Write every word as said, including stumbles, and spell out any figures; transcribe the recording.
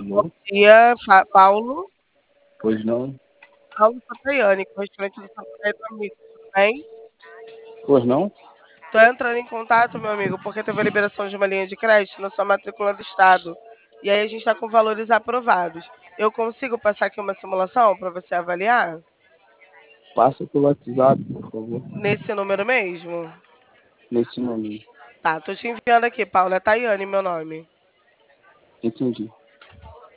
Bom Alô? dia, fa Paulo. Pois não? Paulo Sataiani, com o restaurante do Sapateiro Amigo, tudo bem? Pois não? Tô entrando em contato, meu amigo, porque teve a liberação de uma linha de crédito na sua matrícula do estado. E aí a gente está com valores aprovados. Eu consigo passar aqui uma simulação para você avaliar? Passa pelo WhatsApp, por favor. Nesse número mesmo? Nesse nome. Tá, tô te enviando aqui, Paulo. É Tayane meu nome. Entendi.